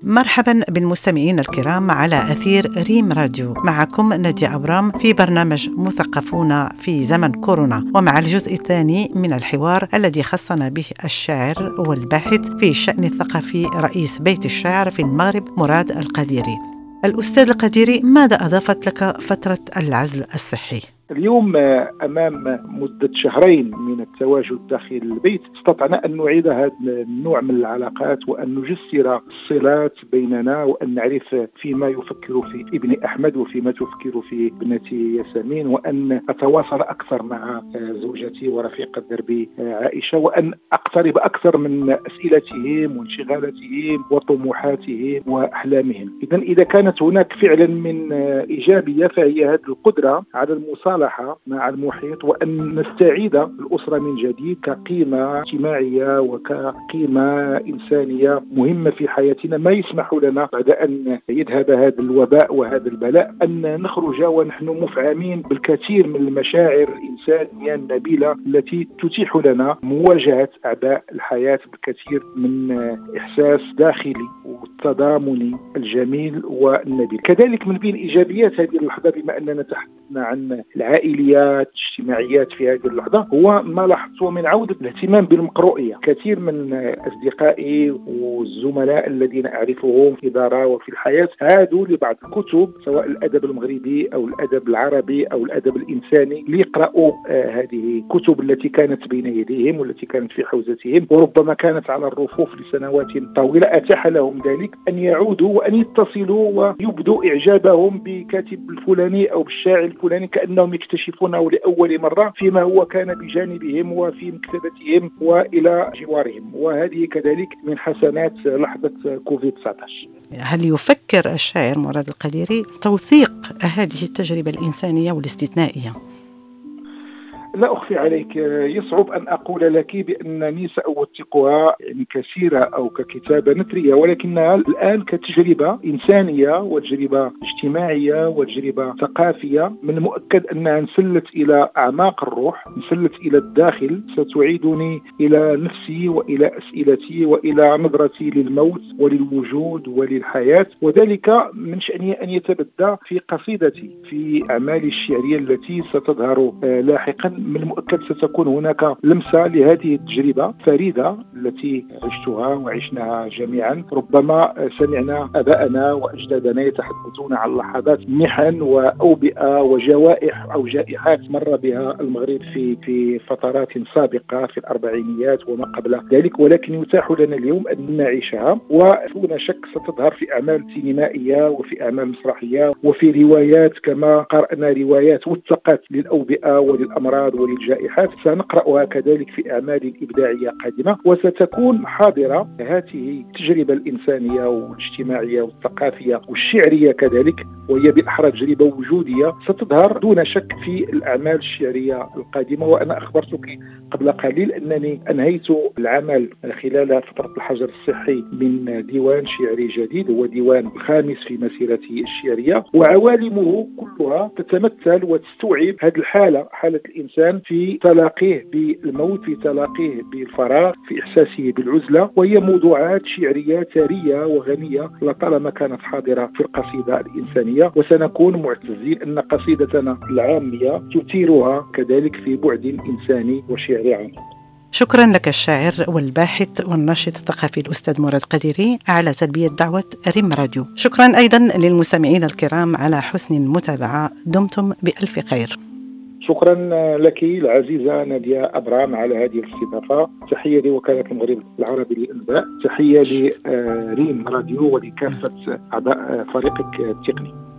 مرحبا بالمستمعين الكرام على أثير ريم راديو. معكم نادية أبرام في برنامج مثقفون في زمن كورونا، ومع الجزء الثاني من الحوار الذي خصنا به الشاعر والباحث في الشأن الثقافي رئيس بيت الشعر في المغرب مراد القديري. الأستاذ القديري، ماذا أضافت لك فترة العزل الصحي؟ اليوم أمام مدة شهرين من التواجد داخل البيت استطعنا أن نعيد هذا النوع من العلاقات، وأن نجسر الصلات بيننا، وأن نعرف فيما يفكر في ابن أحمد وفيما تفكر في ابنتي ياسمين، وأن أتواصل أكثر مع زوجتي ورفيقة دربي عائشة، وأن أقترب أكثر من أسئلتهم وانشغالاتهم وطموحاتهم وأحلامهم. إذا كانت هناك فعلا من إيجابية فهي هذه القدرة على المصالحة مع المحيط، وأن نستعيد الأسرة من جديد كقيمة اجتماعية وكقيمة إنسانية مهمة في حياتنا، ما يسمح لنا بعد أن يذهب هذا الوباء وهذا البلاء أن نخرج ونحن مفعمين بالكثير من المشاعر الإنسانية النبيلة التي تتيح لنا مواجهة أعباء الحياة بالكثير من إحساس داخلي والتضامني الجميل والنبيل. كذلك من بين إيجابيات هذه اللحظة، بما أننا تحدثنا عن العائليات الاجتماعيات في هذه اللحظة، هو ما لاحظته من عودة الاهتمام بالمقروئية. كثير من أصدقائي والزملاء الذين أعرفهم في دارا وفي الحياة عادوا لبعض الكتب، سواء الأدب المغربي أو الأدب العربي أو الأدب الإنساني، ليقرأوا هذه الكتب التي كانت بين يديهم والتي كانت في حوزتهم، وربما كانت على الرفوف لسنوات طويلة. أتاح لهم ذلك أن يعودوا وأن يتصلوا ويبدوا إعجابهم بكاتب الفلاني أو بالشاعر الفلاني، كأنهم يكتشفونه لأول مرة فيما هو كان بجانبهم وفي مكتبتهم وإلى جوارهم. وهذه كذلك من حسنات لحظة كوفيد-19. هل يفكر الشاعر مراد القديري توثيق هذه التجربة الإنسانية والاستثنائية؟ لا أخفي عليك، يصعب أن أقول لك بأنني سأوثقها كسيرة أو ككتابة نثرية، ولكنها الآن كتجربة إنسانية وتجربة اجتماعية وتجربة ثقافية من المؤكد أنها انسلت إلى أعماق الروح، انسلت إلى الداخل، ستعيدني إلى نفسي وإلى أسئلتي وإلى نظرتي للموت وللوجود وللحياة. وذلك من شأنه أن يتبدى في قصيدتي، في أعمالي الشعرية التي ستظهر لاحقا. من المؤكد ستكون هناك لمسة لهذه التجربة فريدة التي عشتها وعشناها جميعا. ربما سمعنا أباءنا وأجدادنا يتحدثون عن لحظات محن وأوبئة وجوائح أو جائحات مر بها المغرب في فترات سابقة في الأربعينيات وما قبل ذلك، ولكن يتاح لنا اليوم أن نعيشها، ودون شك ستظهر في أعمال سينمائية وفي أعمال مسرحية وفي روايات، كما قرأنا روايات وثقت للأوبئة وللأمراض وللجائحات سنقرأها كذلك في أعمال إبداعية قادمة، وستكون حاضرة هذه التجربة الإنسانية والاجتماعية والثقافية والشعرية كذلك، وهي بالأحرى تجربة وجودية ستظهر دون شك في الأعمال الشعرية القادمة. وأنا أخبرتك قبل قليل أنني أنهيت العمل خلال فترة الحجر الصحي من ديوان شعري جديد، هو ديوان الخامس في مسيرتي الشعرية، وعوالمه كلها تتمثل وتستوعب هذه الحالة، حالة الإنسان في تلاقيه بالموت، في تلاقيه بالفراغ، في إحساسه بالعزلة، وهي موضوعات شعرية ثرية وغنية لطالما كانت حاضرة في القصيدة الإنسانية، وسنكون معتزين أن قصيدتنا العامية تثيرها كذلك في بعد إنساني وشعري عام. شكرا لك الشاعر والباحث والناشط الثقافي الأستاذ مراد القديري على تلبية دعوة ريم راديو. شكرا أيضا للمستمعين الكرام على حسن المتابعة، دمتم بألف خير. شكرا لك العزيزة نادية أبرام على هذه الاستضافة. تحية لوكالة المغرب العربي للأنباء، تحية لريم راديو ولكافة أعضاء فريقك التقني.